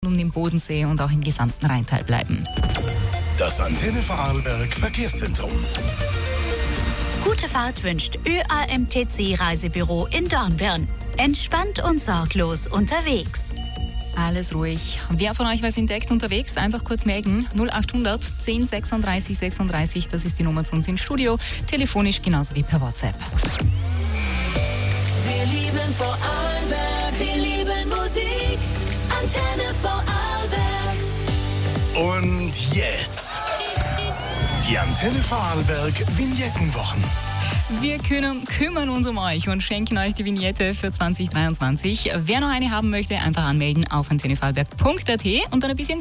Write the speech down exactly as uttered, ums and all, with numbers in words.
um den Bodensee und auch im gesamten Rheintal bleiben. Das Antenne Vorarlberg Verkehrszentrum. Gute Fahrt wünscht Ö A M T C Reisebüro in Dornbirn. Entspannt und sorglos unterwegs. Alles ruhig. Wer von euch was entdeckt unterwegs? Einfach kurz melden. null acht hundert zehn sechsunddreißig sechsunddreißig, das ist die Nummer zu uns im Studio. Telefonisch genauso wie per WhatsApp. Wir lieben Vorarlberg, wir lieben Musik. Antenne Vorarlberg. Und jetzt die Antenne Vorarlberg Vignettenwochen. Wir kümmern, kümmern uns um euch und schenken euch die Vignette für zwanzig dreiundzwanzig. Wer noch eine haben möchte, einfach anmelden auf antenne vorarlberg punkt a t und dann ein bisschen